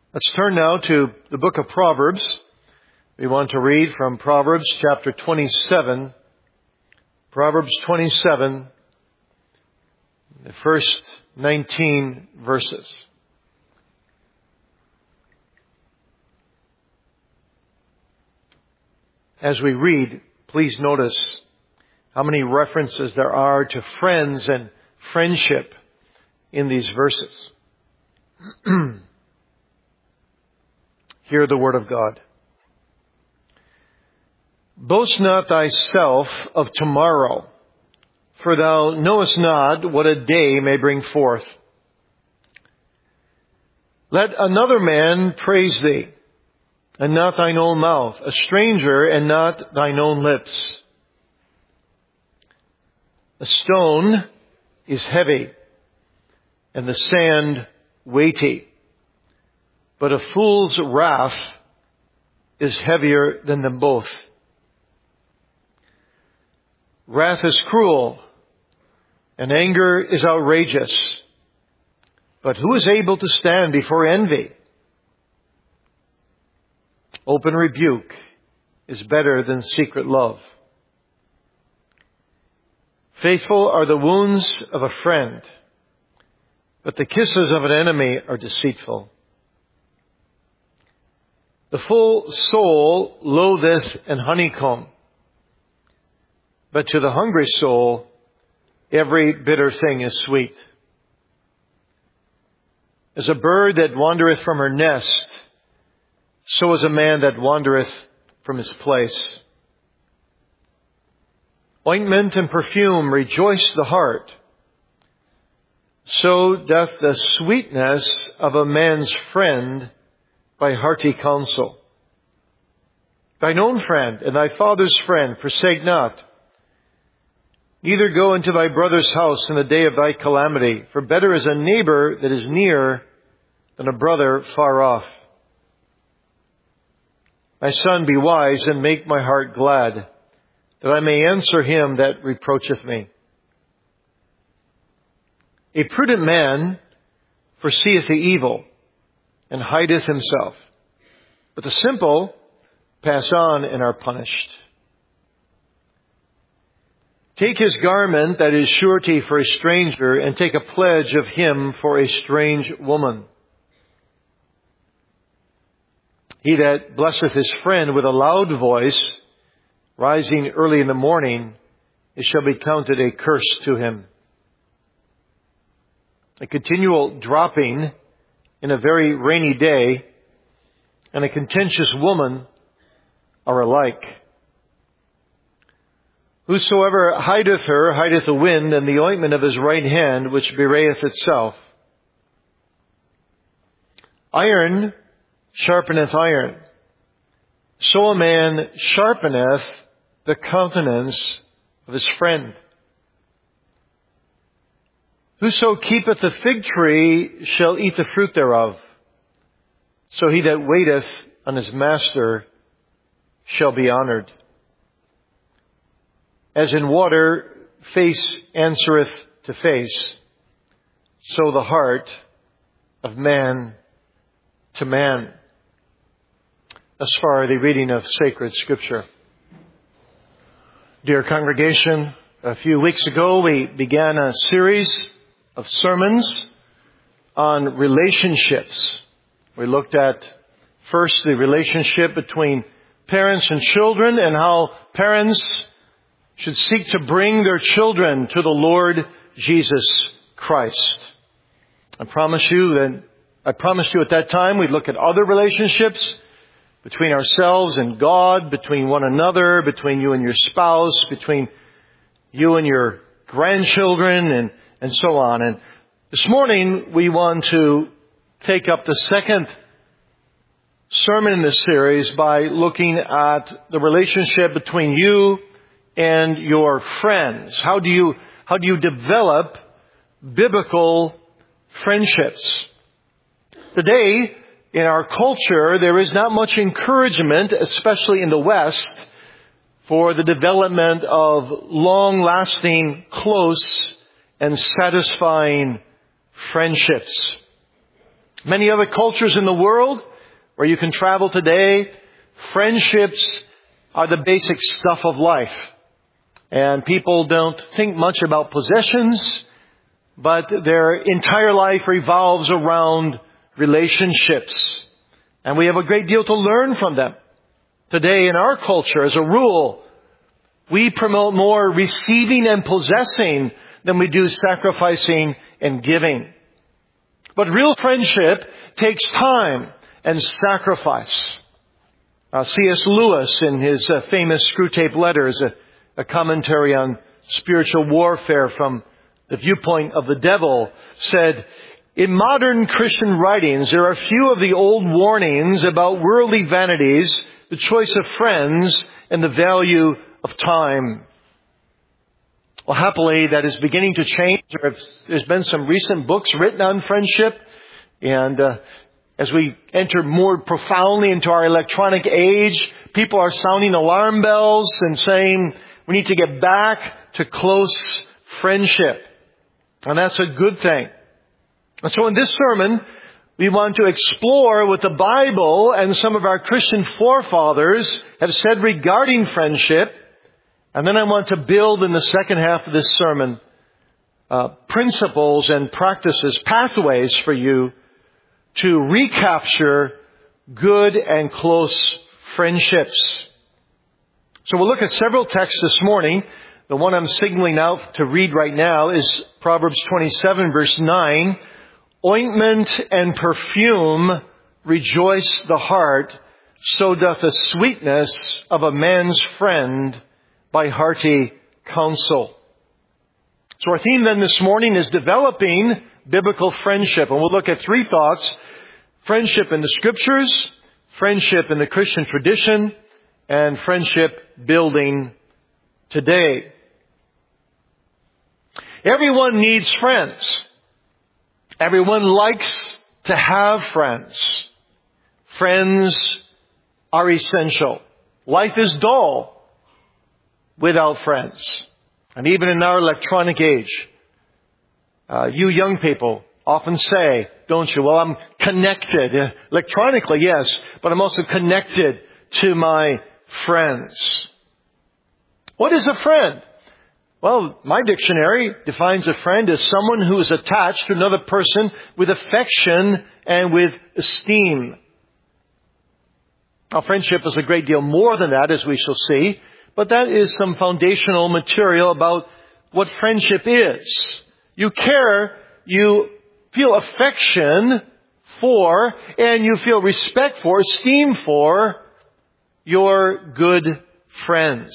Let's turn now to the book of Proverbs. We want to read from Proverbs chapter 27. Proverbs 27, the first 19 verses. As we read, please notice how many references there are to friends and friendship in these verses. Hear the word of God. Boast not thyself of tomorrow, for thou knowest not what a day may bring forth. Let another man praise thee, and not thine own mouth, a stranger, and not thine own lips. A stone is heavy, and the sand weighty, but a fool's wrath is heavier than them both. Wrath is cruel, and anger is outrageous. But who is able to stand before envy? Open rebuke is better than secret love. Faithful are the wounds of a friend, but the kisses of an enemy are deceitful. The full soul loatheth an honeycomb, but to the hungry soul every bitter thing is sweet. As a bird that wandereth from her nest, so is a man that wandereth from his place. Ointment and perfume rejoice the heart. So doth the sweetness of a man's friend by hearty counsel. Thine own friend and thy father's friend forsake not. Neither go into thy brother's house in the day of thy calamity, for better is a neighbor that is near than a brother far off. My son, be wise and make my heart glad, that I may answer him that reproacheth me. A prudent man foreseeth the evil, and hideth himself. But the simple pass on and are punished. Take his garment that is surety for a stranger, and take a pledge of him for a strange woman. He that blesseth his friend with a loud voice, rising early in the morning, it shall be counted a curse to him. A continual dropping in a very rainy day and a contentious woman are alike. Whosoever hideth her hideth the wind, and the ointment of his right hand which bewrayeth itself. Iron sharpeneth iron, so a man sharpeneth the countenance of his friend. Whoso keepeth the fig tree shall eat the fruit thereof. So he that waiteth on his master shall be honored. As in water, face answereth to face, so the heart of man to man. Thus far, the reading of sacred Scripture. Dear congregation, a few weeks ago we began a series of sermons on relationships. We looked at first the relationship between parents and children, and how parents should seek to bring their children to the Lord Jesus Christ. I promised you at that time we'd look at other relationships between ourselves and God, between one another, between you and your spouse, between you and your grandchildren, and so on. And this morning we want to take up the second sermon in this series by looking at the relationship between you and your friends. How do you develop biblical friendships? Today, in our culture, there is not much encouragement, especially in the West, for the development of long-lasting, close, and satisfying friendships. Many other cultures in the world where you can travel today, friendships are the basic stuff of life. And people don't think much about possessions, but their entire life revolves around relationships. And we have a great deal to learn from them. Today in our culture, as a rule, we promote more receiving and possessing than we do sacrificing and giving. But real friendship takes time and sacrifice. C.S. Lewis, in his famous Screwtape Letters, a commentary on spiritual warfare from the viewpoint of the devil, said, "In modern Christian writings, there are few of the old warnings about worldly vanities, the choice of friends, and the value of time." Well, happily, that is beginning to change. There's been some recent books written on friendship. And as we enter more profoundly into our electronic age, people are sounding alarm bells and saying we need to get back to close friendship. And that's a good thing. And so in this sermon, we want to explore what the Bible and some of our Christian forefathers have said regarding friendship. And then I want to build in the second half of this sermon principles and practices, pathways for you to recapture good and close friendships. So we'll look at several texts this morning. The one I'm signaling out to read right now is Proverbs 27, verse 9. "Ointment and perfume rejoice the heart, so doth the sweetness of a man's friend by hearty counsel." So our theme then this morning is developing biblical friendship. And we'll look at three thoughts: friendship in the Scriptures, friendship in the Christian tradition, and friendship building today. Everyone needs friends. Everyone likes to have friends. Friends are essential. Life is dull without friends. And even in our electronic age, you young people often say, don't you, well, I'm connected. Electronically, yes, but I'm also connected to my friends. What is a friend? Well, my dictionary defines a friend as someone who is attached to another person with affection and with esteem. Now, friendship is a great deal more than that, as we shall see, but that is some foundational material about what friendship is. You care, you feel affection for, and you feel respect for, esteem for your good friends.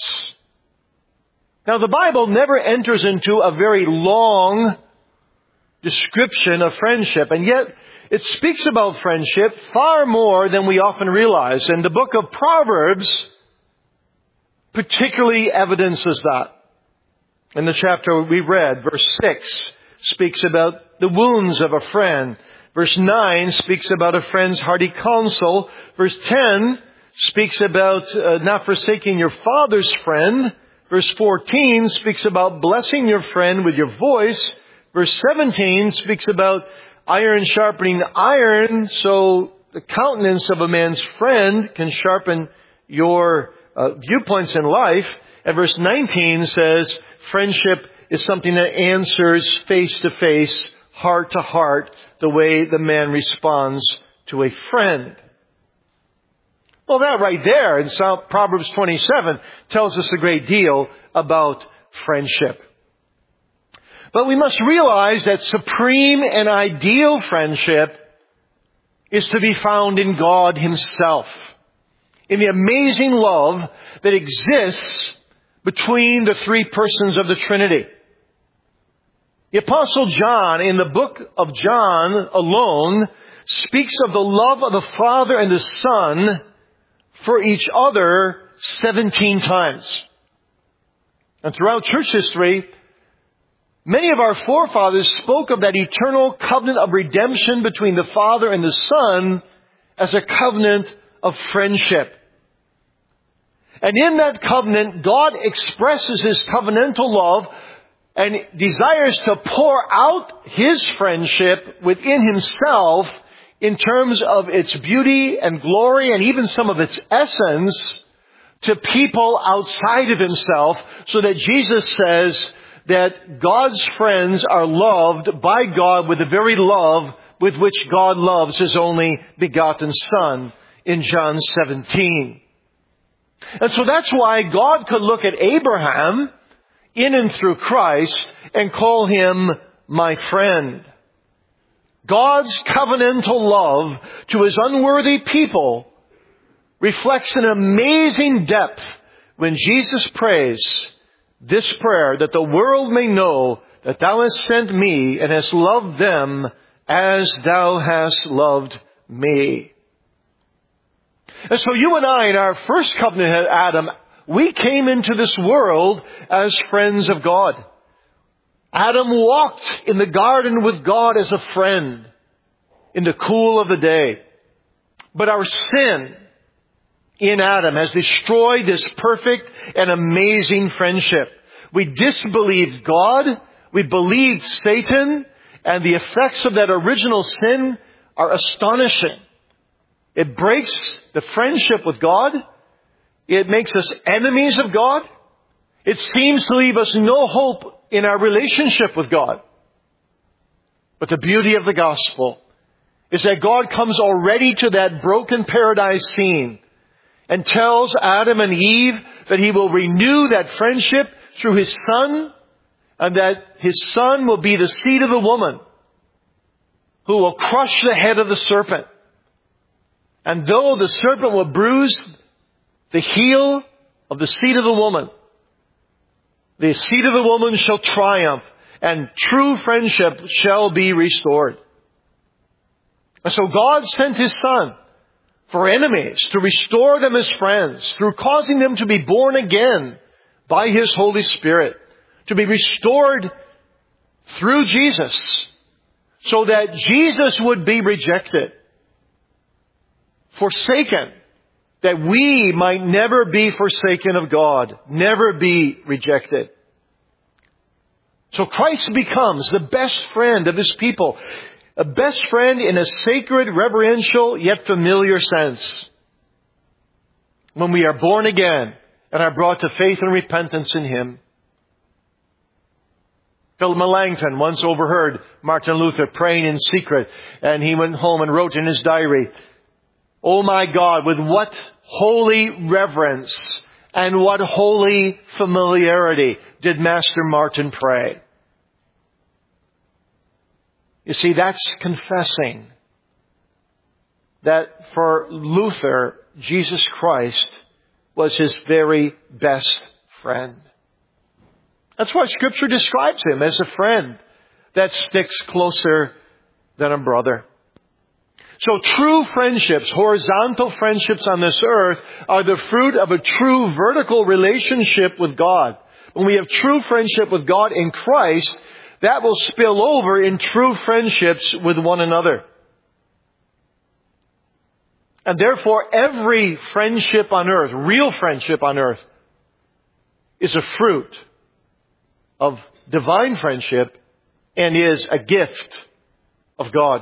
Now, the Bible never enters into a very long description of friendship, and yet it speaks about friendship far more than we often realize. And the book of Proverbs particularly evidences that. In the chapter we read, verse 6 speaks about the wounds of a friend. Verse 9 speaks about a friend's hearty counsel. Verse 10 speaks about not forsaking your father's friend. Verse 14 speaks about blessing your friend with your voice. Verse 17 speaks about iron sharpening iron, so the countenance of a man's friend can sharpen your viewpoints in life. And verse 19 says friendship is something that answers face to face, heart to heart, the way the man responds to a friend. Well, that right there in Proverbs 27 tells us a great deal about friendship. But we must realize that supreme and ideal friendship is to be found in God Himself, in the amazing love that exists between the three persons of the Trinity. The Apostle John, in the book of John alone, speaks of the love of the Father and the Son for each other 17 times. And throughout church history, many of our forefathers spoke of that eternal covenant of redemption between the Father and the Son as a covenant of friendship. And in that covenant, God expresses His covenantal love and desires to pour out His friendship within Himself in terms of its beauty and glory and even some of its essence to people outside of himself, so that Jesus says that God's friends are loved by God with the very love with which God loves his only begotten Son in John 17. And so that's why God could look at Abraham in and through Christ and call him my friend. God's covenantal love to his unworthy people reflects an amazing depth when Jesus prays this prayer, that the world may know that thou hast sent me and hast loved them as thou hast loved me. And so you and I, in our first covenant at Adam, we came into this world as friends of God. Adam walked in the garden with God as a friend in the cool of the day. But our sin in Adam has destroyed this perfect and amazing friendship. We disbelieved God, we believed Satan, and the effects of that original sin are astonishing. It breaks the friendship with God. It makes us enemies of God. It seems to leave us no hope in our relationship with God. But the beauty of the gospel is that God comes already to that broken paradise scene and tells Adam and Eve that he will renew that friendship through his Son, and that his Son will be the seed of the woman who will crush the head of the serpent. And though the serpent will bruise the heel of the seed of the woman, the seed of the woman shall triumph, and true friendship shall be restored. And so God sent his Son for enemies to restore them as friends through causing them to be born again by his Holy Spirit, to be restored through Jesus, so that Jesus would be rejected, forsaken, that we might never be forsaken of God, never be rejected. So Christ becomes the best friend of his people, a best friend in a sacred, reverential, yet familiar sense. When we are born again and are brought to faith and repentance in him. Philip Melanchthon once overheard Martin Luther praying in secret, and he went home and wrote in his diary, "Oh my God, with what holy reverence and what holy familiarity did Master Martin pray." You see, that's confessing that for Luther, Jesus Christ was his very best friend. That's why Scripture describes him as a friend that sticks closer than a brother. So true friendships, horizontal friendships on this earth, are the fruit of a true vertical relationship with God. When we have true friendship with God in Christ, that will spill over in true friendships with one another. And therefore, every friendship on earth, real friendship on earth, is a fruit of divine friendship and is a gift of God.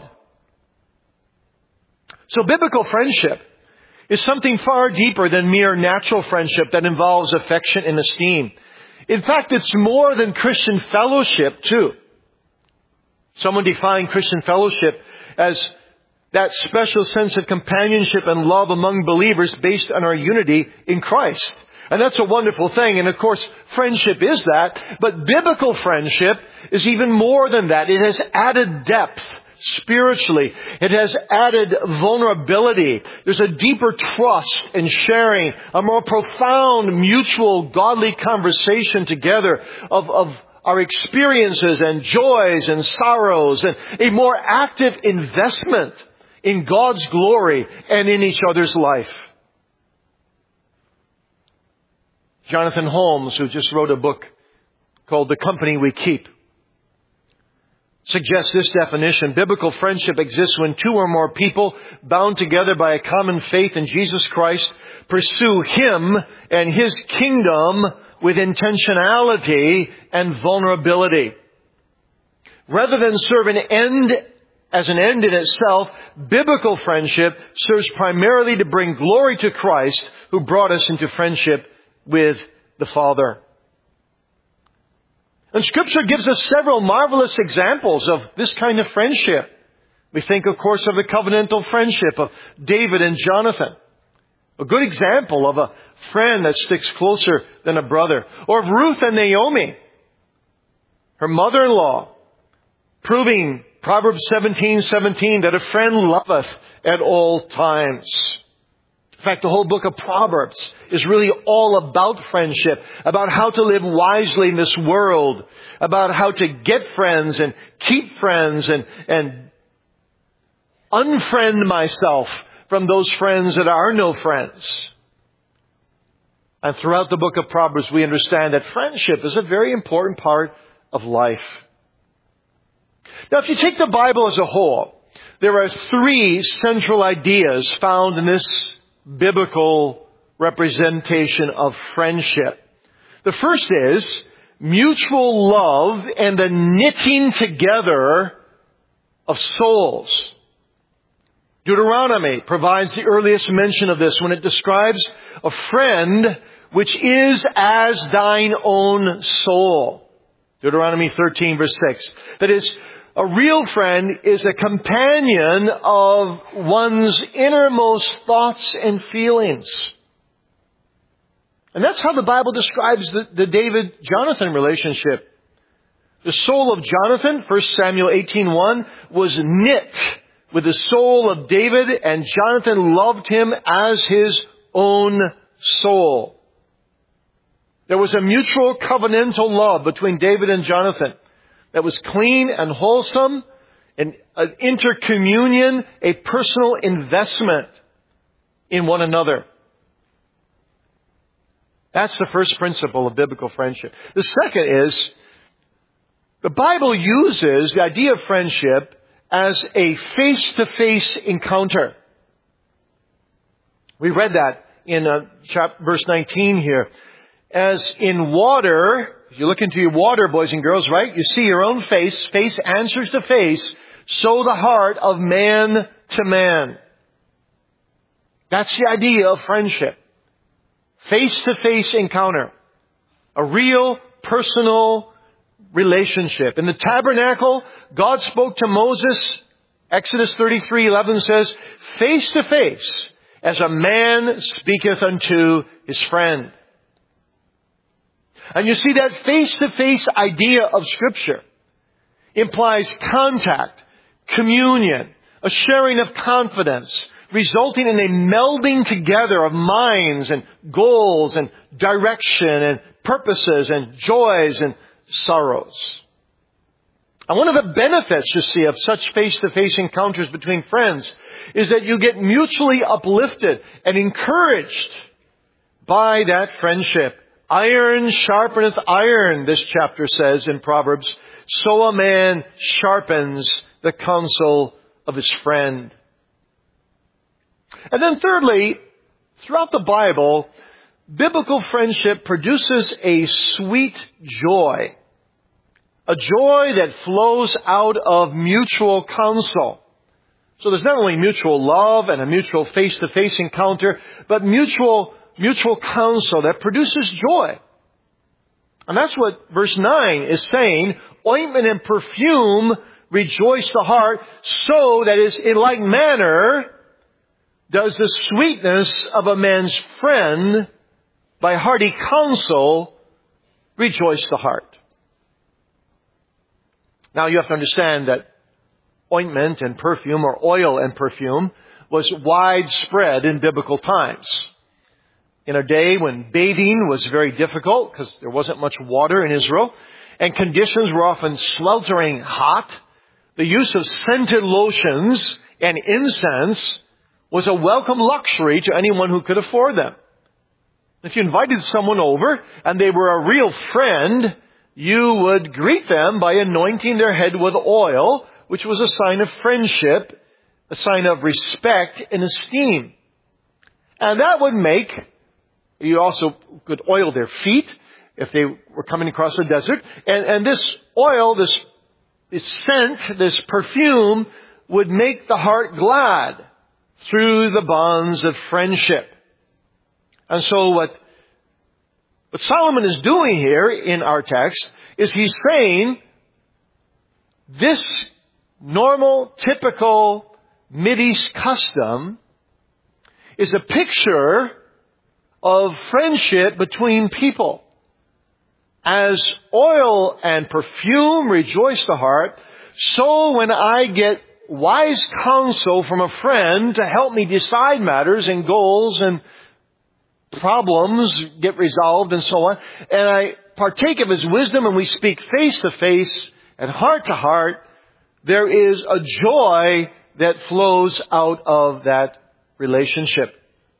So biblical friendship is something far deeper than mere natural friendship that involves affection and esteem. In fact, it's more than Christian fellowship, too. Someone defined Christian fellowship as that special sense of companionship and love among believers based on our unity in Christ. And that's a wonderful thing. And of course, friendship is that. But biblical friendship is even more than that. It has added depth spiritually. It has added vulnerability. There's a deeper trust and sharing, a more profound mutual godly conversation together of our experiences and joys and sorrows, and a more active investment in God's glory and in each other's life. Jonathan Holmes, who just wrote a book called The Company We Keep, suggests this definition: biblical friendship exists when two or more people, bound together by a common faith in Jesus Christ, pursue Him and His kingdom with intentionality and vulnerability. Rather than serve an end as an end in itself. Biblical friendship serves primarily to bring glory to Christ, who brought us into friendship with the Father. And Scripture gives us several marvelous examples of this kind of friendship. We think, of course, of the covenantal friendship of David and Jonathan. A good example of a friend that sticks closer than a brother. Or of Ruth and Naomi, her mother-in-law, proving Proverbs 17:17 that a friend loveth at all times. In fact, the whole book of Proverbs is really all about friendship, about how to live wisely in this world, about how to get friends and keep friends and unfriend myself from those friends that are no friends. And throughout the book of Proverbs, we understand that friendship is a very important part of life. Now, if you take the Bible as a whole, there are three central ideas found in this biblical representation of friendship. The first is mutual love and the knitting together of souls. Deuteronomy provides the earliest mention of this when it describes a friend which is as thine own soul. Deuteronomy 13 verse 6. That is, a real friend is a companion of one's innermost thoughts and feelings. And that's how the Bible describes the David-Jonathan relationship. The soul of Jonathan, 1 Samuel 18:1, was knit with the soul of David, and Jonathan loved him as his own soul. There was a mutual covenantal love between David and Jonathan that was clean and wholesome, an intercommunion, a personal investment in one another. That's the first principle of biblical friendship. The second is, the Bible uses the idea of friendship as a face-to-face encounter. We read that in verse 19 here. As in water, if you look into your water, boys and girls, right? You see your own face. Face answers to face. So the heart of man to man. That's the idea of friendship. Face-to-face encounter. A real, personal relationship. In the tabernacle, God spoke to Moses. Exodus 33:11 says, face to face, as a man speaketh unto his friend. And you see that face-to-face idea of Scripture implies contact, communion, a sharing of confidence, resulting in a melding together of minds and goals and direction and purposes and joys and sorrows. And one of the benefits, you see, of such face-to-face encounters between friends is that you get mutually uplifted and encouraged by that friendship. Iron sharpeneth iron, this chapter says in Proverbs. So a man sharpens the counsel of his friend. And then thirdly, throughout the Bible, biblical friendship produces a sweet joy. A joy that flows out of mutual counsel. So there's not only mutual love and a mutual face-to-face encounter, but mutual counsel that produces joy. And that's what verse 9 is saying. Ointment and perfume rejoice the heart, so that is in like manner does the sweetness of a man's friend by hearty counsel rejoice the heart. Now you have to understand that ointment and perfume, or oil and perfume, was widespread in biblical times. In a day when bathing was very difficult because there wasn't much water in Israel, and conditions were often sweltering hot, the use of scented lotions and incense was a welcome luxury to anyone who could afford them. If you invited someone over and they were a real friend, you would greet them by anointing their head with oil, which was a sign of friendship, a sign of respect and esteem. And that would make, you also could oil their feet if they were coming across the desert. And this oil, this scent, this perfume would make the heart glad through the bonds of friendship. And so what Solomon is doing here in our text is he's saying this normal, typical Mideast custom is a picture of friendship between people. As oil and perfume rejoice the heart, so when I get wise counsel from a friend to help me decide matters and goals and problems get resolved and so on, and I partake of his wisdom and we speak face to face and heart to heart, there is a joy that flows out of that relationship.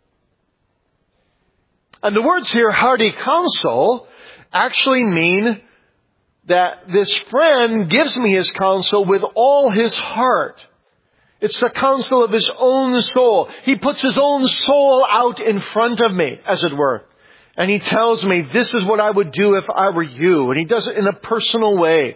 And the words here, hearty counsel, actually mean that this friend gives me his counsel with all his heart. It's the counsel of his own soul. He puts his own soul out in front of me, as it were. And he tells me, this is what I would do if I were you. And he does it in a personal way.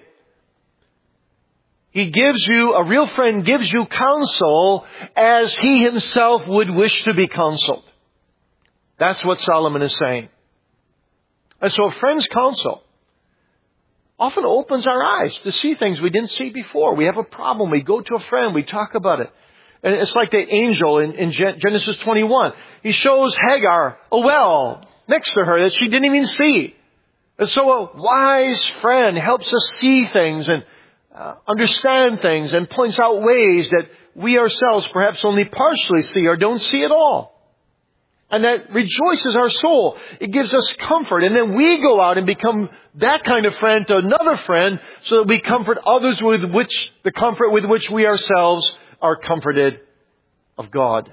He gives you, a real friend gives you counsel as he himself would wish to be counseled. That's what Solomon is saying. And so a friend's counsel often opens our eyes to see things we didn't see before. We have a problem. We go to a friend. We talk about it. And it's like the angel in Genesis 21. He shows Hagar a well next to her that she didn't even see. And so a wise friend helps us see things and understand things and points out ways that we ourselves perhaps only partially see or don't see at all. And that rejoices our soul. It gives us comfort. And then we go out and become that kind of friend to another friend so that we comfort others with the comfort with which we ourselves are comforted of God.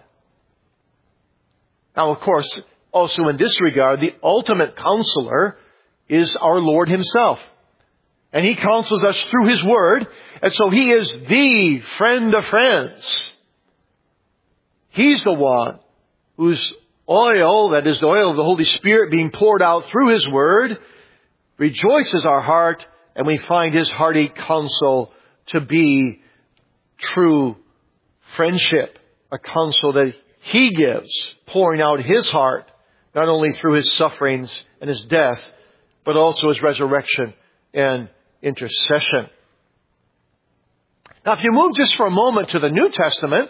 Now, of course, also in this regard, the ultimate counselor is our Lord himself. And he counsels us through his word. And so he is the friend of friends. He's the one whose oil, that is the oil of the Holy Spirit being poured out through his word, rejoices our heart, and we find his hearty counsel to be true friendship. A counsel that he gives, pouring out his heart, not only through his sufferings and his death, but also his resurrection and intercession. Now, if you move just for a moment to the New Testament,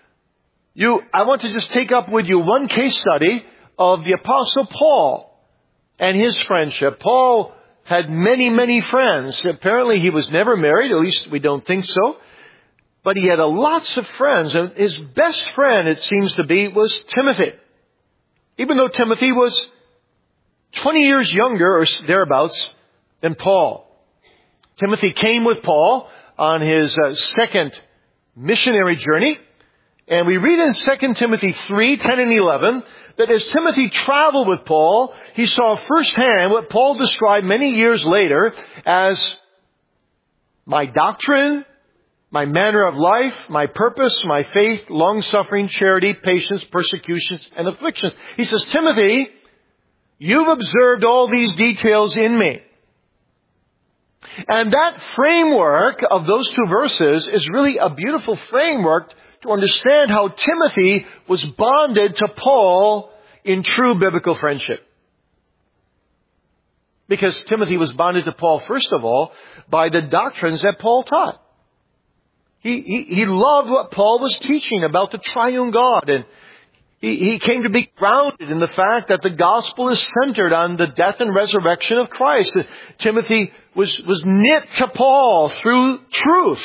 I want to just take up with you one case study of the Apostle Paul and his friendship. Paul had many, many friends. Apparently he was never married, at least we don't think so. But he had lots of friends. And his best friend, it seems to be, was Timothy. Even though Timothy was 20 years younger or thereabouts than Paul. Timothy came with Paul on his second missionary journey. And we read in 2 Timothy 3, 10 and 11, that as Timothy traveled with Paul, he saw firsthand what Paul described many years later as my doctrine, my manner of life, my purpose, my faith, long-suffering, charity, patience, persecutions, and afflictions. He says, Timothy, you've observed all these details in me. And that framework of those two verses is really a beautiful framework to understand how Timothy was bonded to Paul in true biblical friendship. Because Timothy was bonded to Paul, first of all, by the doctrines that Paul taught. He loved what Paul was teaching about the triune God. And he came to be grounded in the fact that the gospel is centered on the death and resurrection of Christ. Timothy was knit to Paul through truth.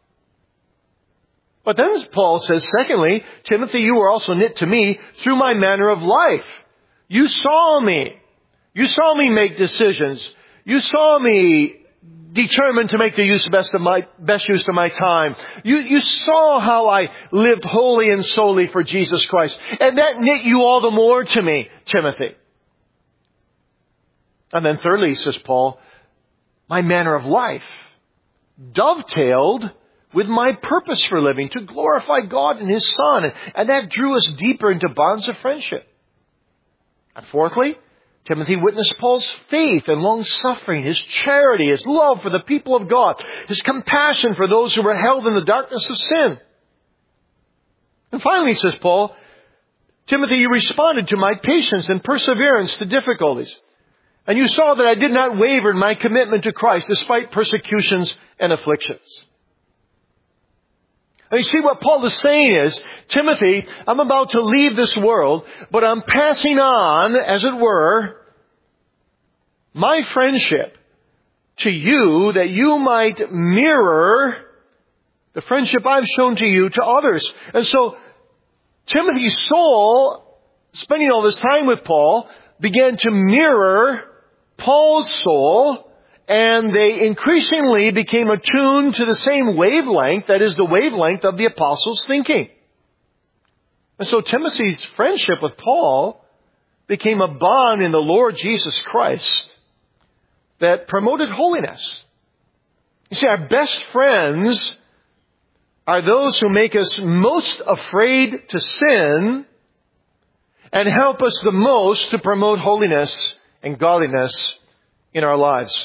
But then Paul says, secondly, Timothy, you were also knit to me through my manner of life. You saw me. You saw me make decisions. You saw me determined to make the best use of my time. You saw how I lived wholly and solely for Jesus Christ. And that knit you all the more to me, Timothy. And then thirdly, says Paul, my manner of life dovetailed with my purpose for living, to glorify God and his Son. And that drew us deeper into bonds of friendship. And fourthly, Timothy witnessed Paul's faith and long-suffering, his charity, his love for the people of God, his compassion for those who were held in the darkness of sin. And finally, says Paul, Timothy, you responded to my patience and perseverance to difficulties. And you saw that I did not waver in my commitment to Christ despite persecutions and afflictions. And you see what Paul is saying is, Timothy, I'm about to leave this world, but I'm passing on, as it were, my friendship to you that you might mirror the friendship I've shown to you to others. And so Timothy's soul, spending all this time with Paul, began to mirror Paul's soul, and they increasingly became attuned to the same wavelength, that is the wavelength of the apostles' thinking. And so Timothy's friendship with Paul became a bond in the Lord Jesus Christ that promoted holiness. You see, our best friends are those who make us most afraid to sin and help us the most to promote holiness and godliness in our lives.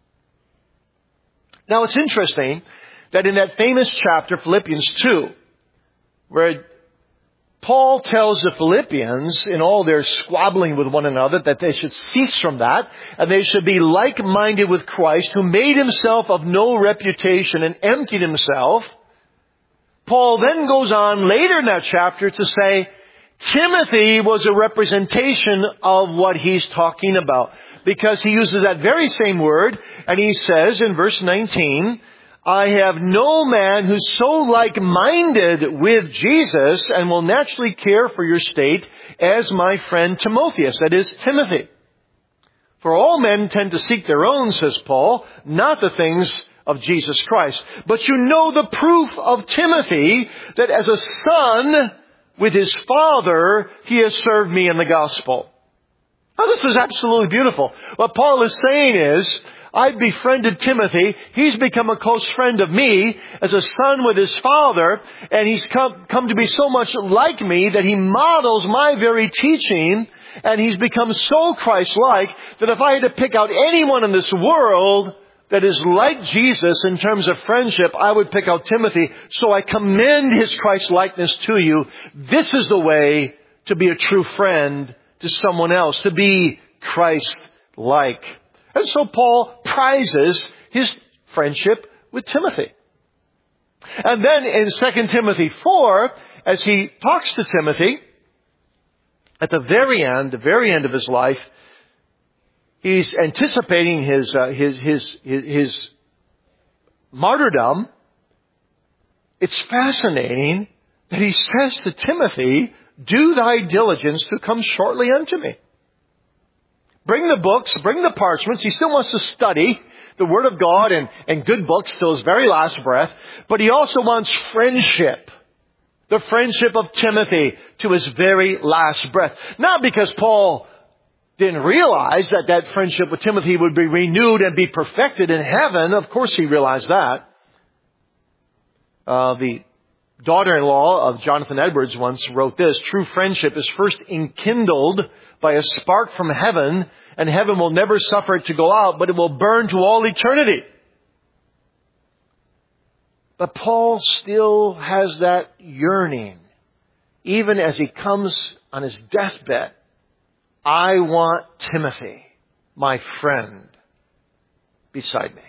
Now, it's interesting that in that famous chapter, Philippians 2, where Paul tells the Philippians, in all their squabbling with one another, that they should cease from that, and they should be like-minded with Christ, who made himself of no reputation and emptied himself. Paul then goes on later in that chapter to say, Timothy was a representation of what he's talking about. Because he uses that very same word, and he says in verse 19, I have no man who's so like-minded with Jesus and will naturally care for your state as my friend Timotheus, that is, Timothy. For all men tend to seek their own, says Paul, not the things of Jesus Christ. But you know the proof of Timothy, that as a son with his father, he has served me in the gospel. Now, this is absolutely beautiful. What Paul is saying is, I've befriended Timothy. He's become a close friend of me as a son with his father. And he's come to be so much like me that he models my very teaching. And he's become so Christ-like that if I had to pick out anyone in this world that is like Jesus in terms of friendship, I would pick out Timothy. So I commend his Christ-likeness to you. This is the way to be a true friend to someone else, to be Christ-like. And so Paul prizes his friendship with Timothy. And then in 2 Timothy 4, as he talks to Timothy, at the very end of his life, he's anticipating his martyrdom. It's fascinating that he says to Timothy, do thy diligence to come shortly unto me. Bring the books, bring the parchments. He still wants to study the Word of God and good books till his very last breath. But he also wants friendship. The friendship of Timothy to his very last breath. Not because Paul didn't realize that that friendship with Timothy would be renewed and be perfected in heaven. Of course he realized that. The daughter-in-law of Jonathan Edwards once wrote this, true friendship is first enkindled by a spark from heaven, and heaven will never suffer it to go out, but it will burn to all eternity. But Paul still has that yearning, even as he comes on his deathbed. I want Timothy, my friend, beside me.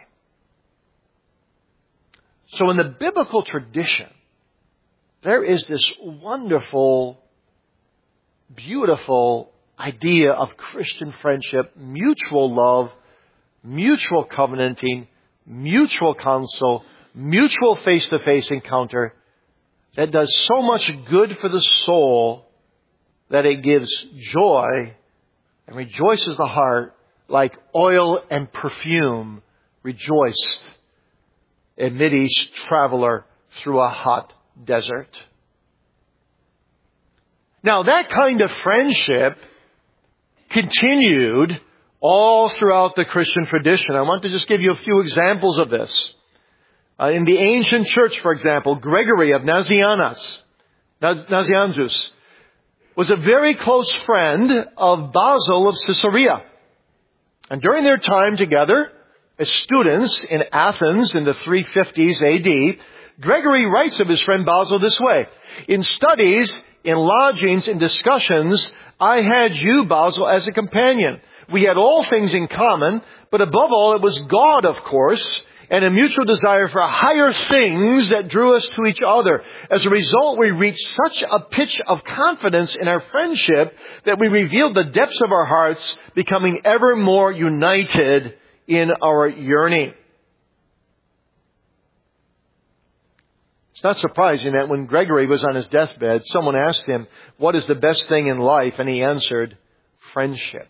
So in the biblical tradition, there is this wonderful, beautiful idea of Christian friendship, mutual love, mutual covenanting, mutual counsel, mutual face-to-face encounter that does so much good for the soul that it gives joy and rejoices the heart like oil and perfume rejoiced a Mideast traveler through a hot desert. Now, that kind of friendship continued all throughout the Christian tradition. I want to just give you a few examples of this. In the ancient church, for example, Gregory of Nazianzus was a very close friend of Basil of Caesarea. And during their time together as students in Athens in the 350s AD, Gregory writes of his friend Basil this way: in studies, in lodgings, in discussions, I had you, Basil, as a companion. We had all things in common, but above all, it was God, of course, and a mutual desire for higher things that drew us to each other. As a result, we reached such a pitch of confidence in our friendship that we revealed the depths of our hearts, becoming ever more united in our yearning. It's not surprising that when Gregory was on his deathbed, someone asked him, what is the best thing in life? And he answered, friendship.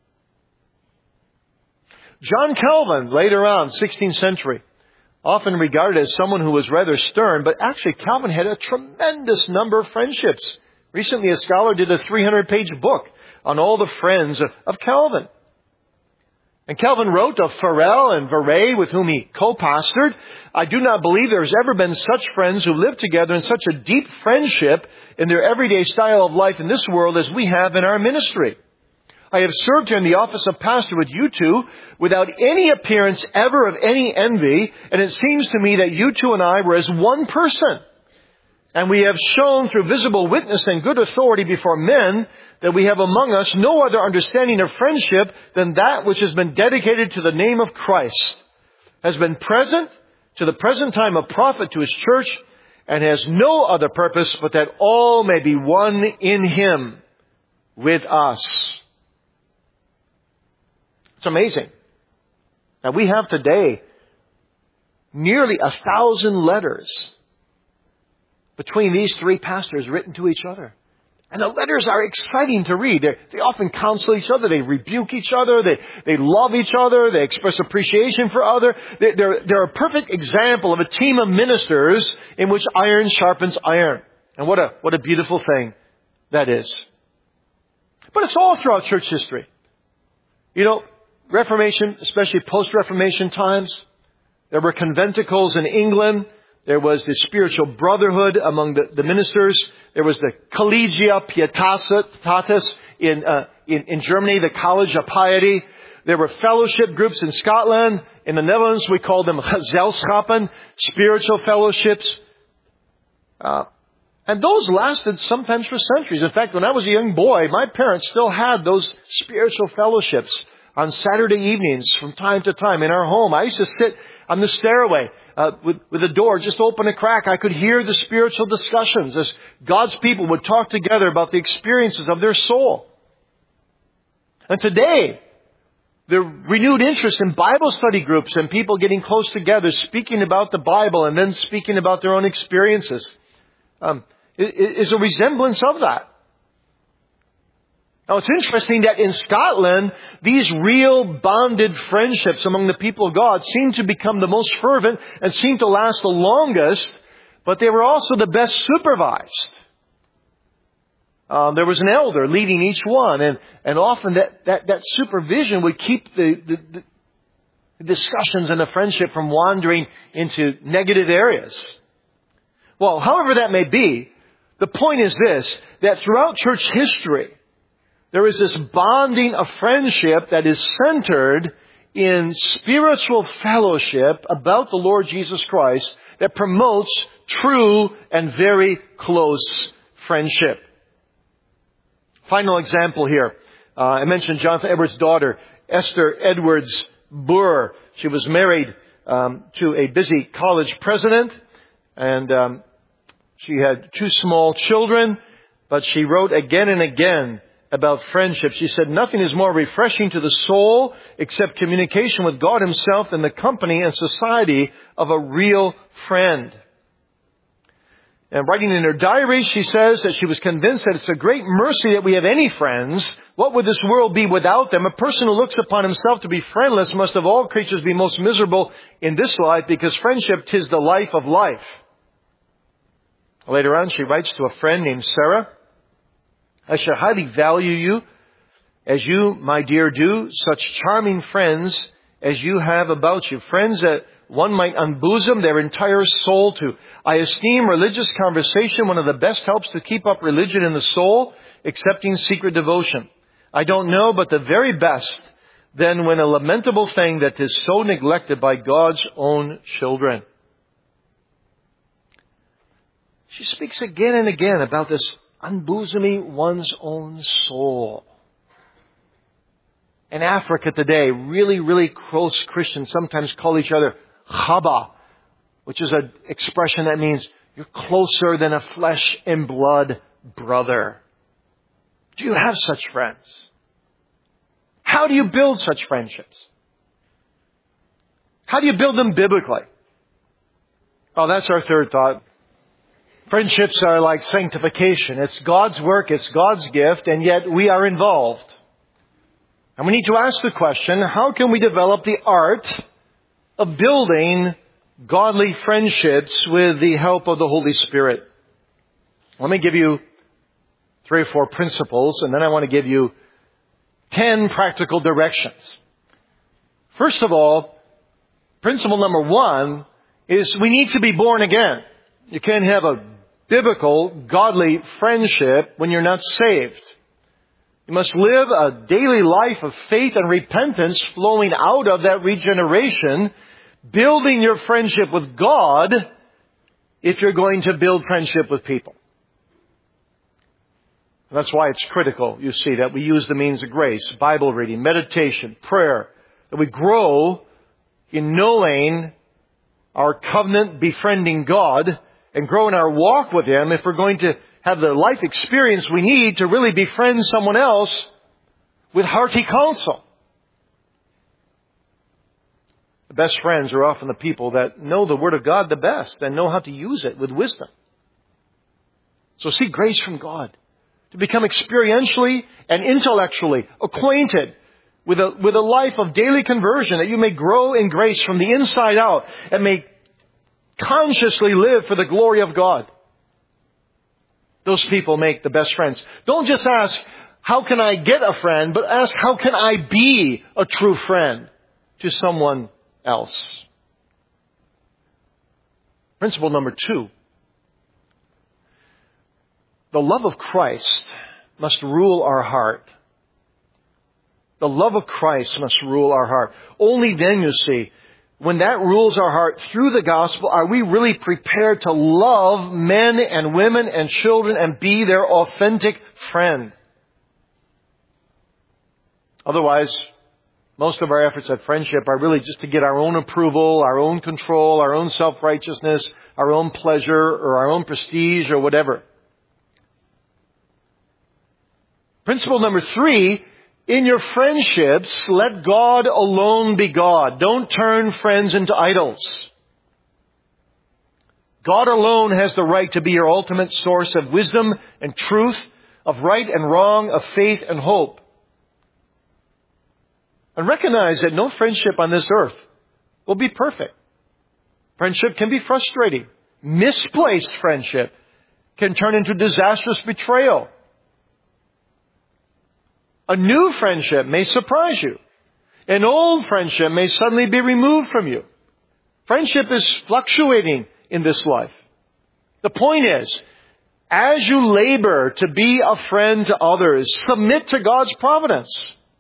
John Calvin, later on, 16th century, often regarded as someone who was rather stern, but actually Calvin had a tremendous number of friendships. Recently, a scholar did a 300-page book on all the friends of Calvin. And Calvin wrote of Farel and Verret, with whom he co-pastored, I do not believe there has ever been such friends who lived together in such a deep friendship in their everyday style of life in this world as we have in our ministry. I have served here in the office of pastor with you two without any appearance ever of any envy, and it seems to me that you two and I were as one person. And we have shown through visible witness and good authority before men that we have among us no other understanding of friendship than that which has been dedicated to the name of Christ, has been present to the present time a prophet to his church, and has no other purpose but that all may be one in him with us. It's amazing. Now we have today nearly 1,000 letters between these three pastors written to each other. And the letters are exciting to read. They often counsel each other. They rebuke each other. They love each other. They express appreciation for others. They're a perfect example of a team of ministers in which iron sharpens iron. And what a beautiful thing that is. But it's all throughout church history. You know, Reformation, especially post-Reformation times, there were conventicles in England. There was the spiritual brotherhood among the ministers. There was the Collegia Pietatis in Germany, the College of Piety. There were fellowship groups in Scotland. In the Netherlands, we call them Gezelschappen, spiritual fellowships. And those lasted sometimes for centuries. In fact, when I was a young boy, my parents still had those spiritual fellowships on Saturday evenings from time to time in our home. I used to sit on the stairway with the door just open a crack. I could hear the spiritual discussions as God's people would talk together about the experiences of their soul. And today, the renewed interest in Bible study groups and people getting close together, speaking about the Bible and then speaking about their own experiences, is a resemblance of that. Now, it's interesting that in Scotland, these real bonded friendships among the people of God seem to become the most fervent and seem to last the longest, but they were also the best supervised. There was an elder leading each one, and often that supervision would keep the discussions and the friendship from wandering into negative areas. Well, however that may be, the point is this, that throughout church history, there is this bonding of friendship that is centered in spiritual fellowship about the Lord Jesus Christ that promotes true and very close friendship. Final example here. I mentioned Jonathan Edwards' daughter, Esther Edwards Burr. She was married to a busy college president, and she had 2 small children, but she wrote again and again about friendship. She said, nothing is more refreshing to the soul except communication with God Himself than the company and society of a real friend. And writing in her diary, she says that she was convinced that it's a great mercy that we have any friends. What would this world be without them? A person who looks upon himself to be friendless must of all creatures be most miserable in this life, because friendship 'tis the life of life. Later on, she writes to a friend named Sarah, I shall highly value you as you, my dear, do, such charming friends as you have about you. Friends that one might unbosom their entire soul to. I esteem religious conversation one of the best helps to keep up religion in the soul, excepting secret devotion. I don't know, but the very best, then when a lamentable thing that is so neglected by God's own children. she speaks again and again about this unbosoming one's own soul. In Africa today, really, really close Christians sometimes call each other Chaba, which is an expression that means you're closer than a flesh and blood brother. Do you have such friends? How do you build such friendships? How do you build them biblically? Oh, that's our third thought. Friendships are like sanctification. It's God's work, it's God's gift, and yet we are involved. And we need to ask the question, how can we develop the art of building godly friendships with the help of the Holy Spirit? Let me give you 3 or 4 principles, and then I want to give you 10 practical directions. First of all, principle number 1 is we need to be born again. You can't have a biblical, godly friendship when you're not saved. You must live a daily life of faith and repentance flowing out of that regeneration, building your friendship with God if you're going to build friendship with people. That's why it's critical, you see, that we use the means of grace, Bible reading, meditation, prayer, that we grow in knowing our covenant befriending God and grow in our walk with Him if we're going to have the life experience we need to really befriend someone else with hearty counsel. The best friends are often the people that know the Word of God the best and know how to use it with wisdom. So seek grace from God to become experientially and intellectually acquainted with a life of daily conversion, that you may grow in grace from the inside out and may consciously live for the glory of God. Those people make the best friends. Don't just ask, how can I get a friend? But ask, how can I be a true friend to someone else? Principle number 2. The love of Christ must rule our heart. The love of Christ must rule our heart. Only then, you see, when that rules our heart through the gospel, are we really prepared to love men and women and children and be their authentic friend. Otherwise, most of our efforts at friendship are really just to get our own approval, our own control, our own self-righteousness, our own pleasure, or our own prestige, or whatever. Principle number 3, in your friendships, let God alone be God. Don't turn friends into idols. God alone has the right to be your ultimate source of wisdom and truth, of right and wrong, of faith and hope. And recognize that no friendship on this earth will be perfect. Friendship can be frustrating. Misplaced friendship can turn into disastrous betrayal. A new friendship may surprise you. An old friendship may suddenly be removed from you. Friendship is fluctuating in this life. The point is, as you labor to be a friend to others, submit to God's providence.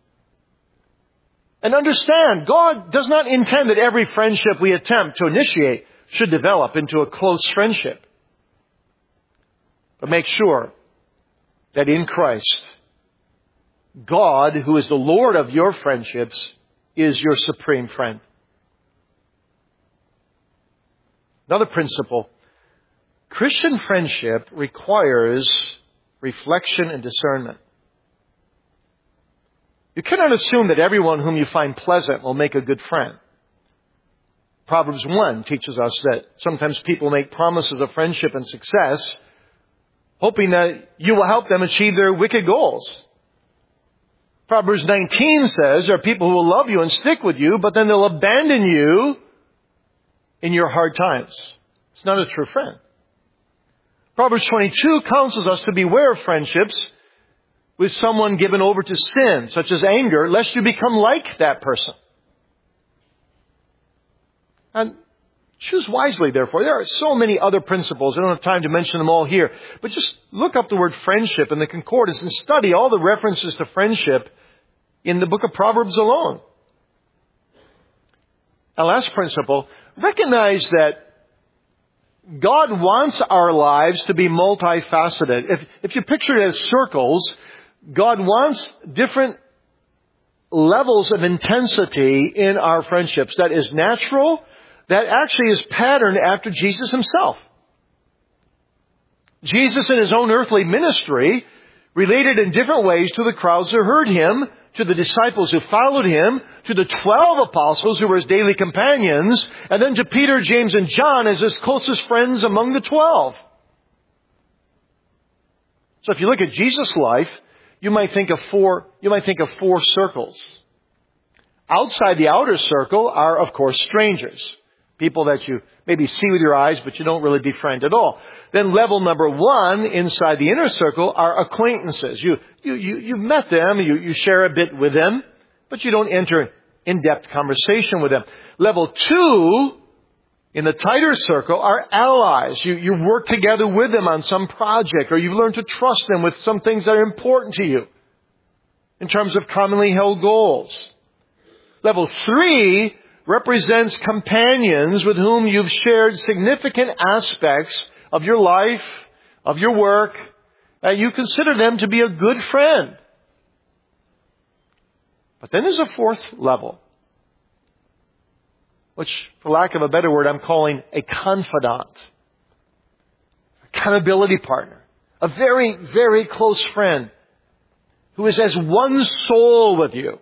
And understand, God does not intend that every friendship we attempt to initiate should develop into a close friendship. But make sure that in Christ, God, who is the Lord of your friendships, is your supreme friend. Another principle. Christian friendship requires reflection and discernment. You cannot assume that everyone whom you find pleasant will make a good friend. Proverbs 1 teaches us that sometimes people make promises of friendship and success, hoping that you will help them achieve their wicked goals. Proverbs 19 says there are people who will love you and stick with you, but then they'll abandon you in your hard times. It's not a true friend. Proverbs 22 counsels us to beware of friendships with someone given over to sin, such as anger, lest you become like that person. And choose wisely, therefore. There are so many other principles. I don't have time to mention them all here. But just look up the word friendship in the concordance and study all the references to friendship in the book of Proverbs alone. Our last principle, recognize that God wants our lives to be multifaceted. If you picture it as circles, God wants different levels of intensity in our friendships. That is natural. That actually is patterned after Jesus himself. Jesus in his own earthly ministry related in different ways to the crowds who heard him, to the disciples who followed him, to the 12 apostles who were his daily companions, and then to Peter, James, and John as his closest friends among the 12. So if you look at Jesus' life, you might think of four circles. Outside the outer circle are, of course, strangers. People that you maybe see with your eyes, but you don't really befriend at all. Then level number 1 inside the inner circle are acquaintances. You've met them, you share a bit with them, but you don't enter in-depth conversation with them. Level 2 in the tighter circle are allies. You work together with them on some project, or you've learned to trust them with some things that are important to you in terms of commonly held goals. Level 3 represents companions with whom you've shared significant aspects of your life, of your work, and you consider them to be a good friend. But then there's a 4th level, which, for lack of a better word, I'm calling a confidant, accountability partner, a very, very close friend who is as one soul with you.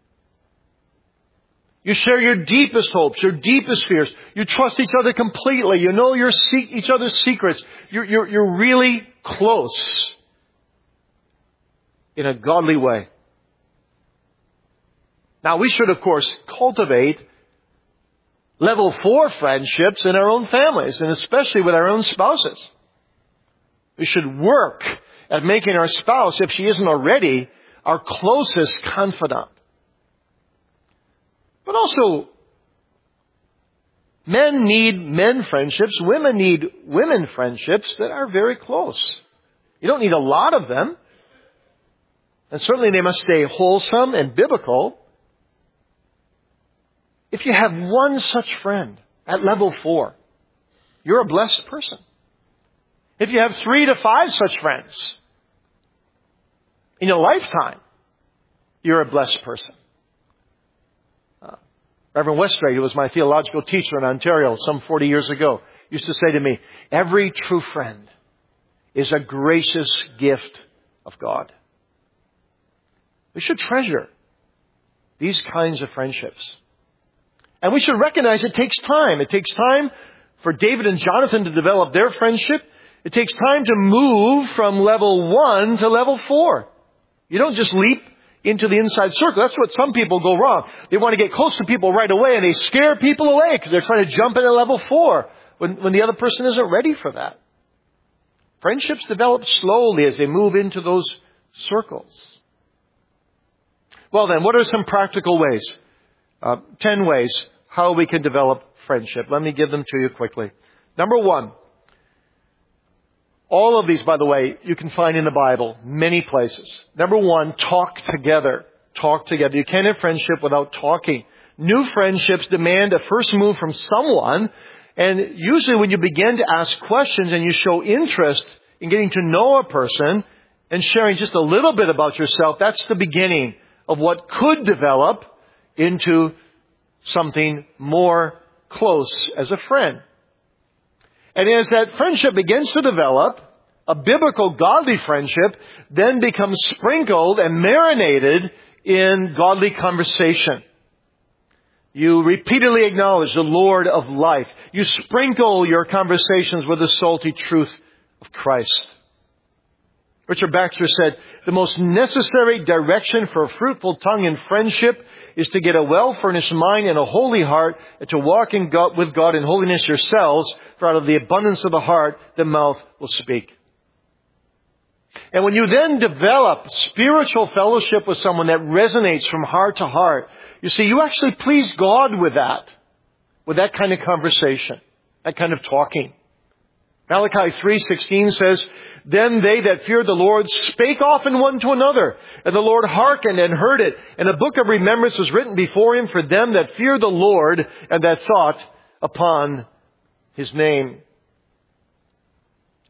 You share your deepest hopes, your deepest fears. You trust each other completely. You know each other's secrets. You're really close in a godly way. Now, we should, of course, cultivate level 4 friendships in our own families, and especially with our own spouses. We should work at making our spouse, if she isn't already, our closest confidant. But also, men need men friendships, women need women friendships that are very close. You don't need a lot of them. And certainly they must stay wholesome and biblical. If you have one such friend at level 4, you're a blessed person. If you have 3 to 5 such friends in your lifetime, you're a blessed person. Reverend Westrade, who was my theological teacher in Ontario some 40 years ago, used to say to me, every true friend is a gracious gift of God. We should treasure these kinds of friendships. And we should recognize it takes time. It takes time for David and Jonathan to develop their friendship. It takes time to move from level 1 to level 4. You don't just leap into the inside circle. That's what some people go wrong. They want to get close to people right away, and they scare people away because they're trying to jump into level 4 when the other person isn't ready for that. Friendships develop slowly as they move into those circles. Well then, what are some practical ways? 10 ways how we can develop friendship. Let me give them to you quickly. Number 1. All of these, by the way, you can find in the Bible, many places. Number 1, talk together. Talk together. You can't have friendship without talking. New friendships demand a first move from someone. And usually when you begin to ask questions and you show interest in getting to know a person and sharing just a little bit about yourself, that's the beginning of what could develop into something more close as a friend. And as that friendship begins to develop, a biblical, godly friendship then becomes sprinkled and marinated in godly conversation. You repeatedly acknowledge the Lord of life. You sprinkle your conversations with the salty truth of Christ. Richard Baxter said, the most necessary direction for a fruitful tongue in friendship is to get a well-furnished mind and a holy heart, and to walk with God in holiness yourselves, for out of the abundance of the heart, the mouth will speak. And when you then develop spiritual fellowship with someone that resonates from heart to heart, you see, you actually please God with that kind of conversation, that kind of talking. Malachi 3:16 says, then they that feared the Lord spake often one to another, and the Lord hearkened and heard it. And a book of remembrance was written before him for them that feared the Lord and that thought upon his name.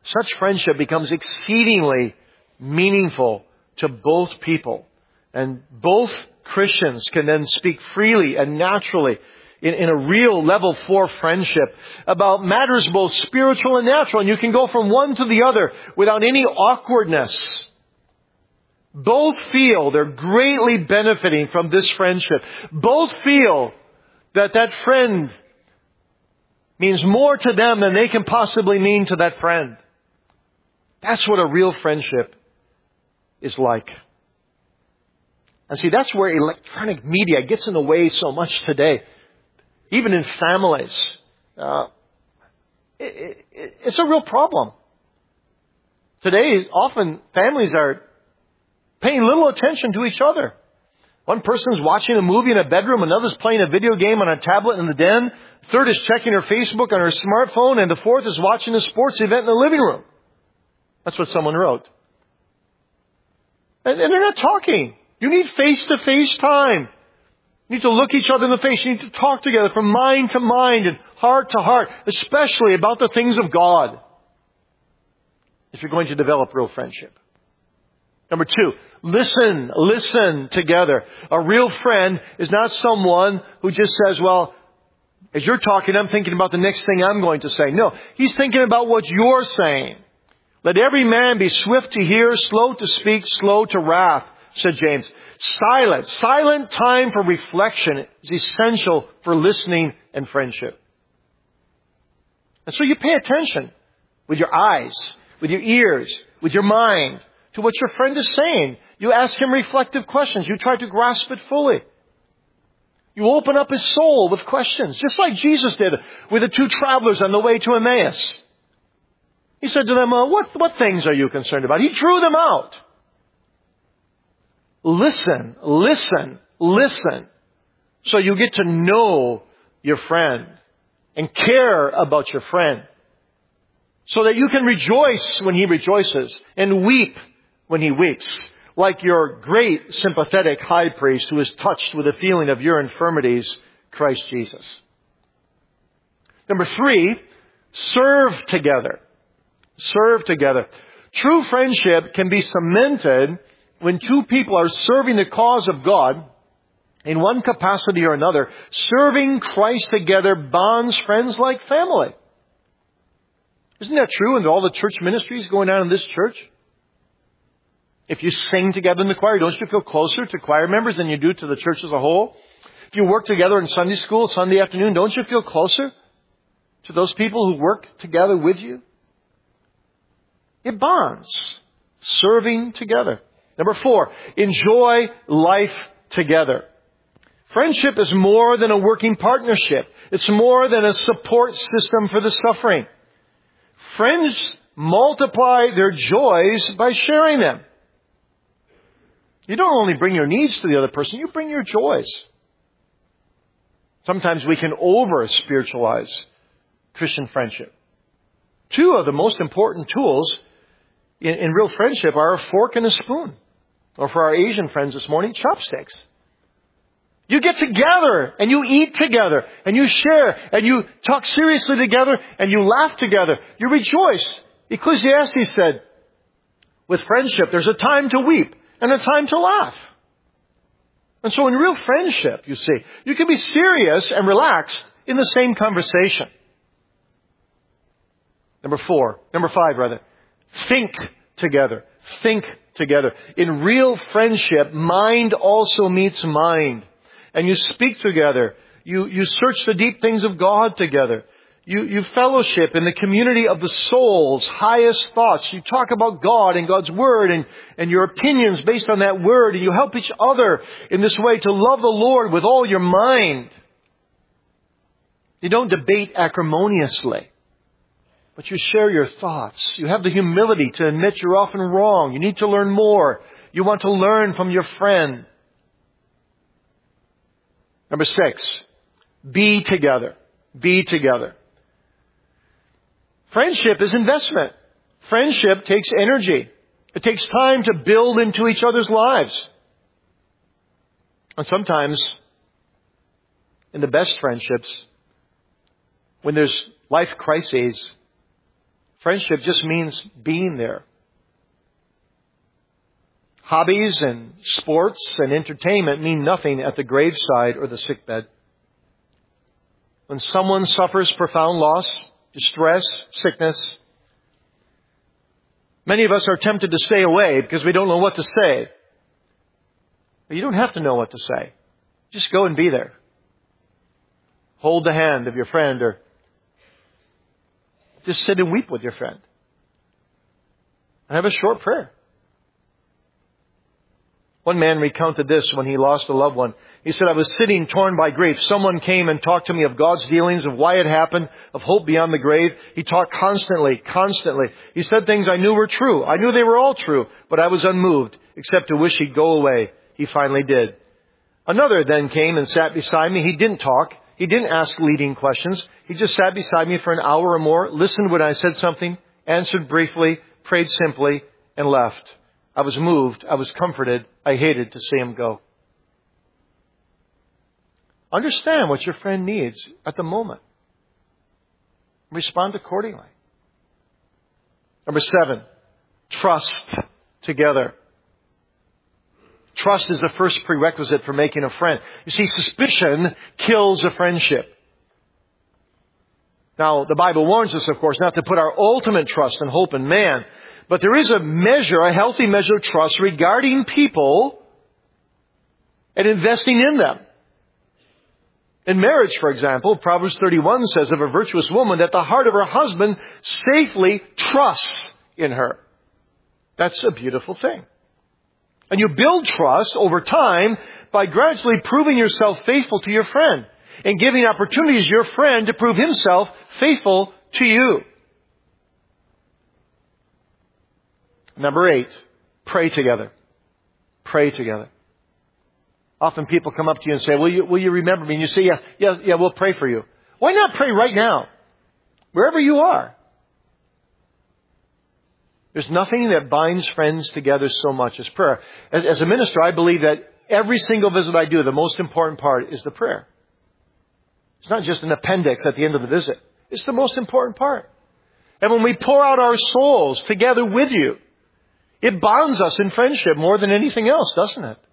such friendship becomes exceedingly meaningful to both people. And both Christians can then speak freely and naturally in a real level 4 friendship about matters both spiritual and natural. And you can go from one to the other without any awkwardness. Both feel they're greatly benefiting from this friendship. Both feel that that friend means more to them than they can possibly mean to that friend. That's what a real friendship is like. And see, that's where electronic media gets in the way so much today. Even in families. It's a real problem. Today, often families are paying little attention to each other. One person's watching a movie in a bedroom, another's playing a video game on a tablet in the den, third is checking her Facebook on her smartphone, and the fourth is watching a sports event in the living room. That's what someone wrote. And they're not talking. You need face-to-face time. You need to look each other in the face. You need to talk together from mind to mind and heart to heart, especially about the things of God, if you're going to develop real friendship. Number 2, listen together. A real friend is not someone who just says, well, as you're talking, I'm thinking about the next thing I'm going to say. No, he's thinking about what you're saying. Let every man be swift to hear, slow to speak, slow to wrath, said James. Silent time for reflection is essential for listening and friendship. And so you pay attention with your eyes, with your ears, with your mind to what your friend is saying. You ask him reflective questions. You try to grasp it fully. You open up his soul with questions, just like Jesus did with the 2 travelers on the way to Emmaus. He said to them, what things are you concerned about? He drew them out. Listen. So you get to know your friend and care about your friend. So that you can rejoice when he rejoices and weep when he weeps. Like your great sympathetic high priest who is touched with the feeling of your infirmities, Christ Jesus. Number 3, serve together. Serve together. True friendship can be cemented when 2 people are serving the cause of God in one capacity or another. Serving Christ together bonds friends like family. Isn't that true in all the church ministries going on in this church? If you sing together in the choir, don't you feel closer to choir members than you do to the church as a whole? If you work together in Sunday school, Sunday afternoon, don't you feel closer to those people who work together with you? It bonds. Serving together. Number 4, enjoy life together. Friendship is more than a working partnership. It's more than a support system for the suffering. Friends multiply their joys by sharing them. You don't only bring your needs to the other person, you bring your joys. Sometimes we can over-spiritualize Christian friendship. 2 of the most important tools in real friendship are a fork and a spoon. Or for our Asian friends this morning, chopsticks. You get together and you eat together and you share and you talk seriously together and you laugh together. You rejoice. Ecclesiastes said, with friendship, there's a time to weep and a time to laugh. And so in real friendship, you see, you can be serious and relaxed in the same conversation. Number 5, think together. Think together. In real friendship, mind also meets mind. And you speak together. You search the deep things of God together. You fellowship in the community of the soul's highest thoughts. You talk about God and God's Word and your opinions based on that Word. And you help each other in this way to love the Lord with all your mind. You don't debate acrimoniously, but you share your thoughts. You have the humility to admit you're often wrong. You need to learn more. You want to learn from your friend. Number 6, be together. Be together. Friendship is investment. Friendship takes energy. It takes time to build into each other's lives. And sometimes, in the best friendships, when there's life crises, Friendship just means being there. Hobbies and sports and entertainment mean nothing at the graveside or the sickbed. When someone suffers profound loss, distress, sickness, many of us are tempted to stay away because we don't know what to say. But you don't have to know what to say. Just go and be there. Hold the hand of your friend, or just sit and weep with your friend. And have a short prayer. One man recounted this when he lost a loved one. He said, I was sitting torn by grief. Someone came and talked to me of God's dealings, of why it happened, of hope beyond the grave. He talked constantly. He said things I knew were true. I knew they were all true, but I was unmoved, except to wish he'd go away. He finally did. Another then came and sat beside me. He didn't talk. He didn't ask leading questions. He just sat beside me for an hour or more, listened when I said something, answered briefly, prayed simply, and left. I was moved. I was comforted. I hated to see him go. Understand what your friend needs at the moment. Respond accordingly. Number 7, trust together. Trust is the first prerequisite for making a friend. You see, suspicion kills a friendship. Now, the Bible warns us, of course, not to put our ultimate trust and hope in man. But there is a healthy measure of trust regarding people and investing in them. In marriage, for example, Proverbs 31 says of a virtuous woman that the heart of her husband safely trusts in her. That's a beautiful thing. And you build trust over time by gradually proving yourself faithful to your friend and giving opportunities to your friend to prove himself faithful to you. Number 8, pray together. Pray together. Often people come up to you and say, will you remember me? And you say, yeah, we'll pray for you. Why not pray right now? Wherever you are. There's nothing that binds friends together so much as prayer. As a minister, I believe that every single visit I do, the most important part is the prayer. It's not just an appendix at the end of the visit. It's the most important part. And when we pour out our souls together with you, it bonds us in friendship more than anything else, doesn't it?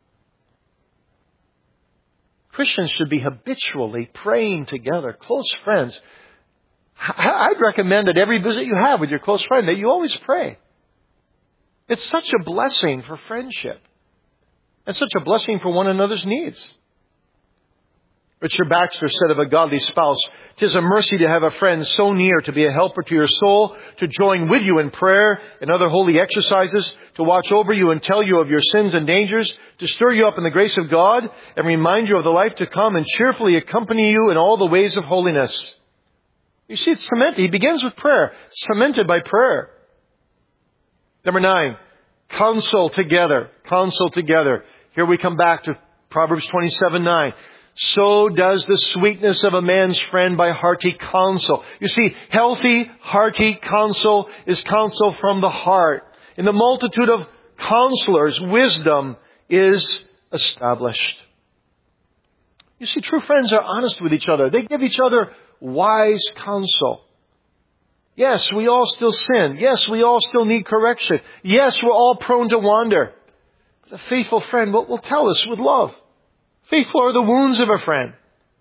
Christians should be habitually praying together, close friends. I'd recommend that every visit you have with your close friend, that you always pray. It's such a blessing for friendship. And such a blessing for one another's needs. Richard Baxter said of a godly spouse, "'Tis a mercy to have a friend so near to be a helper to your soul, to join with you in prayer and other holy exercises, to watch over you and tell you of your sins and dangers, to stir you up in the grace of God and remind you of the life to come and cheerfully accompany you in all the ways of holiness." You see, it's cemented. He begins with prayer, cemented by prayer. Number 9, counsel together. Counsel together. Here we come back to Proverbs 27:9. So does the sweetness of a man's friend by hearty counsel. You see, healthy, hearty counsel is counsel from the heart. In the multitude of counselors, wisdom is established. You see, true friends are honest with each other. They give each other wise counsel. Yes, we all still sin. Yes, we all still need correction. Yes, we're all prone to wander. But a faithful friend will tell us with love. Faithful are the wounds of a friend.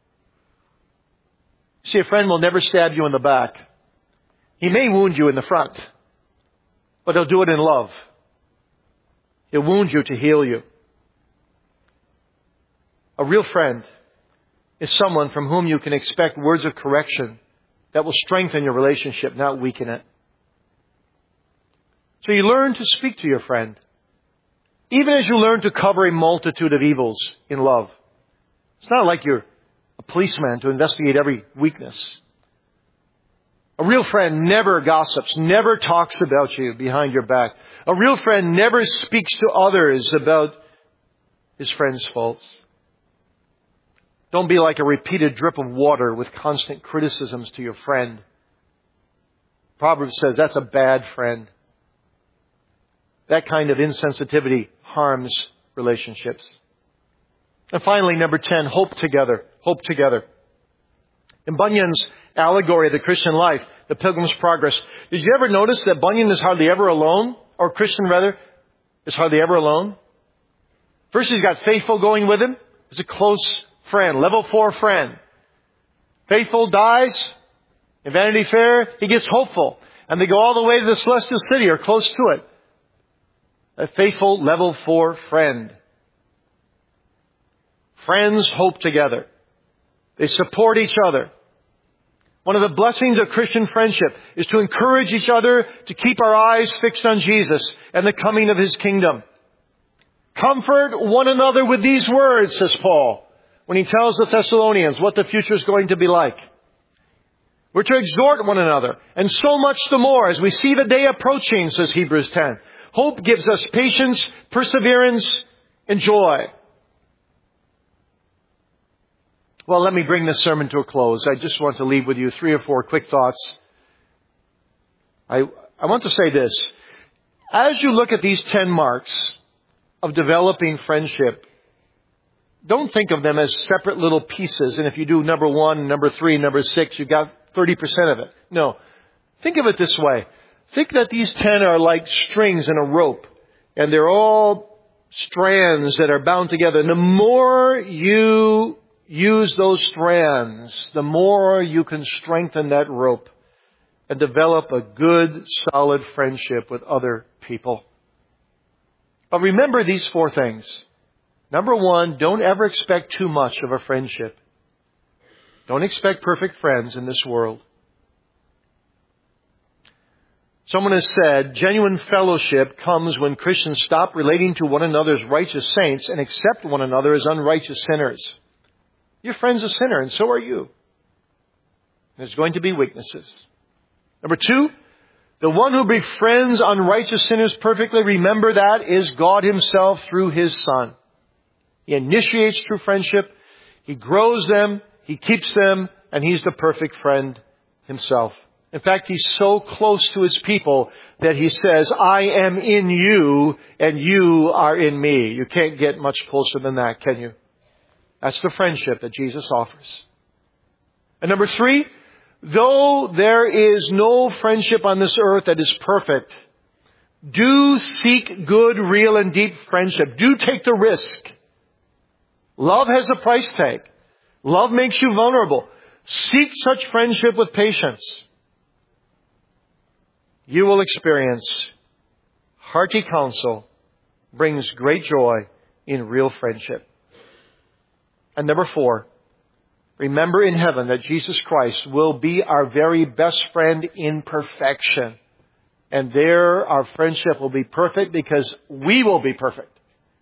See, a friend will never stab you in the back. He may wound you in the front, but he'll do it in love. He'll wound you to heal you. A real friend is someone from whom you can expect words of correction that will strengthen your relationship, not weaken it. So you learn to speak to your friend, even as you learn to cover a multitude of evils in love. It's not like you're a policeman to investigate every weakness. A real friend never gossips, never talks about you behind your back. A real friend never speaks to others about his friend's faults. Don't be like a repeated drip of water with constant criticisms to your friend. Proverbs says that's a bad friend. That kind of insensitivity harms relationships. And finally, number 10, hope together. Hope together. In Bunyan's allegory of the Christian life, The Pilgrim's Progress, did you ever notice that Bunyan is hardly ever alone? Or Christian, rather, is hardly ever alone? First, he's got Faithful going with him. He's a close friend, level 4 friend. Faithful dies in Vanity Fair. He gets Hopeful. And they go all the way to the Celestial City, or close to it. A faithful level 4 friend. Friends hope together. They support each other. One of the blessings of Christian friendship is to encourage each other to keep our eyes fixed on Jesus and the coming of His kingdom. Comfort one another with these words, says Paul, when he tells the Thessalonians what the future is going to be like. We're to exhort one another, and so much the more as we see the day approaching, says Hebrews 10. Hope gives us patience, perseverance, and joy. Well, let me bring this sermon to a close. I just want to leave with you 3 or 4 quick thoughts. I want to say this. As you look at these 10 marks of developing friendship, don't think of them as separate little pieces. And if you do number 1, number 3, number 6, you've got 30% of it. No. Think of it this way. Think that these 10 are like strings in a rope. And they're all strands that are bound together. And the more you use those strands, the more you can strengthen that rope and develop a good, solid friendship with other people. But remember these 4 things. Number 1, don't ever expect too much of a friendship. Don't expect perfect friends in this world. Someone has said, genuine fellowship comes when Christians stop relating to one another as righteous saints and accept one another as unrighteous sinners. Your friend's a sinner, and so are you. There's going to be weaknesses. Number 2, the one who befriends unrighteous sinners perfectly, remember that, is God Himself through His Son. He initiates true friendship. He grows them. He keeps them. And He's the perfect friend Himself. In fact, He's so close to His people that He says, I am in you and you are in me. You can't get much closer than that, can you? That's the friendship that Jesus offers. And number 3, though there is no friendship on this earth that is perfect, do seek good, real, and deep friendship. Do take the risk. Love has a price tag. Love makes you vulnerable. Seek such friendship with patience. You will experience hearty counsel brings great joy in real friendship. And number 4, remember in heaven that Jesus Christ will be our very best friend in perfection. And there our friendship will be perfect because we will be perfect.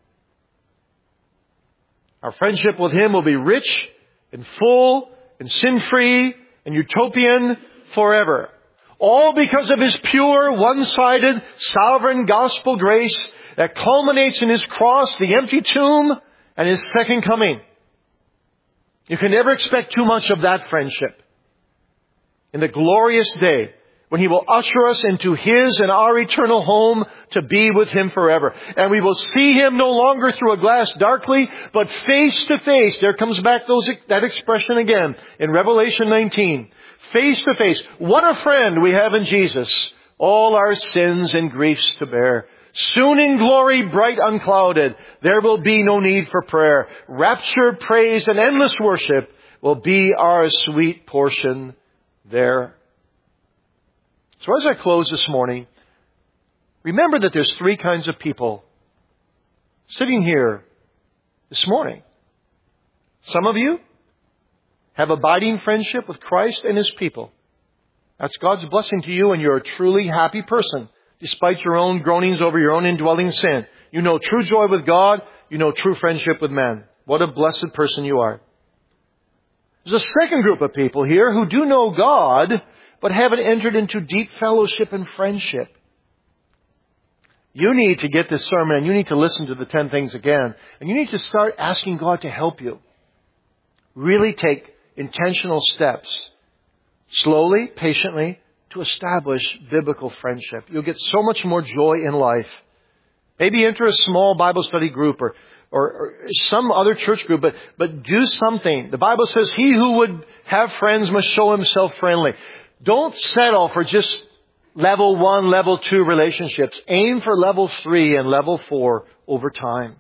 Our friendship with Him will be rich and full and sin-free and utopian forever. All because of His pure, one-sided, sovereign gospel grace that culminates in His cross, the empty tomb, and His second coming. You can never expect too much of that friendship. In the glorious day when He will usher us into His and our eternal home to be with Him forever. And we will see Him no longer through a glass darkly, but face to face. There comes back that expression again in Revelation 19. Face to face. What a friend we have in Jesus. All our sins and griefs to bear. Soon in glory bright unclouded, there will be no need for prayer. Rapture, praise, and endless worship will be our sweet portion there. So as I close this morning, remember that there's 3 kinds of people sitting here this morning. Some of you have abiding friendship with Christ and His people. That's God's blessing to you, and you're a truly happy person, despite your own groanings over your own indwelling sin. You know true joy with God. You know true friendship with men. What a blessed person you are. There's a second group of people here who do know God, but haven't entered into deep fellowship and friendship. You need to get this sermon, and you need to listen to the 10 things again. And you need to start asking God to help you. Really take intentional steps, slowly, patiently, to establish biblical friendship. You'll get so much more joy in life Maybe enter a small Bible study group or some other church group, but do something. The Bible says, he who would have friends must show himself friendly. Don't settle for just level 1, level 2 relationships. Aim for level 3 and level 4 over time.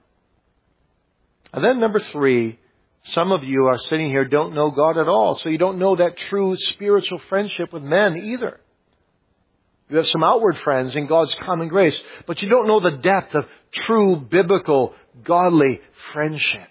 And then number 3, some of you are sitting here don't know God at all, so you don't know that true spiritual friendship with men either. You have some outward friends in God's common grace, but you don't know the depth of true biblical, godly friendship.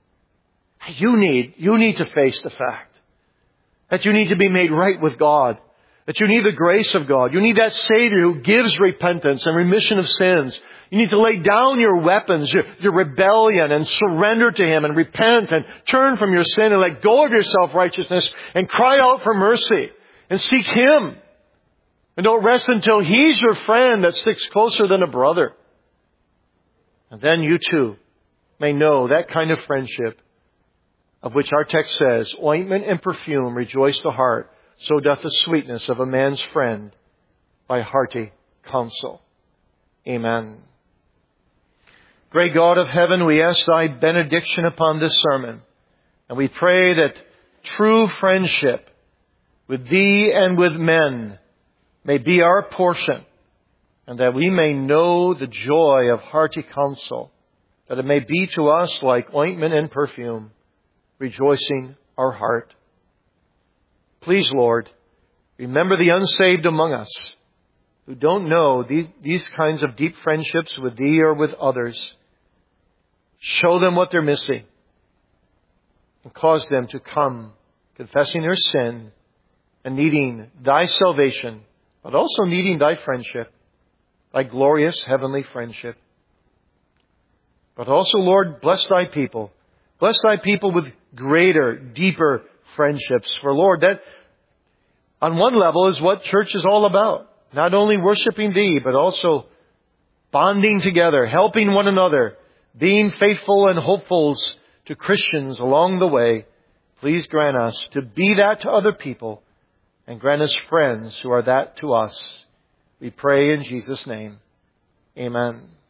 You need to face the fact that you need to be made right with God, that you need the grace of God. You need that Savior who gives repentance and remission of sins. You need to lay down your weapons, your rebellion, and surrender to Him and repent and turn from your sin and let go of your self-righteousness and cry out for mercy and seek Him. And don't rest until He's your friend that sticks closer than a brother. And then you too may know that kind of friendship of which our text says, ointment and perfume rejoice the heart, so doth the sweetness of a man's friend by hearty counsel. Amen. Great God of heaven, we ask Thy benediction upon this sermon. And we pray that true friendship with Thee and with men may be our portion, and that we may know the joy of hearty counsel, that it may be to us like ointment and perfume, rejoicing our heart. Please, Lord, remember the unsaved among us who don't know these kinds of deep friendships with Thee or with others. Show them what they're missing and cause them to come confessing their sin and needing Thy salvation, but also needing Thy friendship, Thy glorious heavenly friendship. But also, Lord, bless Thy people. Bless Thy people with greater, deeper friendships. For Lord, that on one level is what church is all about. Not only worshiping Thee, but also bonding together, helping one another, being faithful and hopefuls to Christians along the way. Please grant us to be that to other people, and grant us friends who are that to us. We pray in Jesus' name. Amen.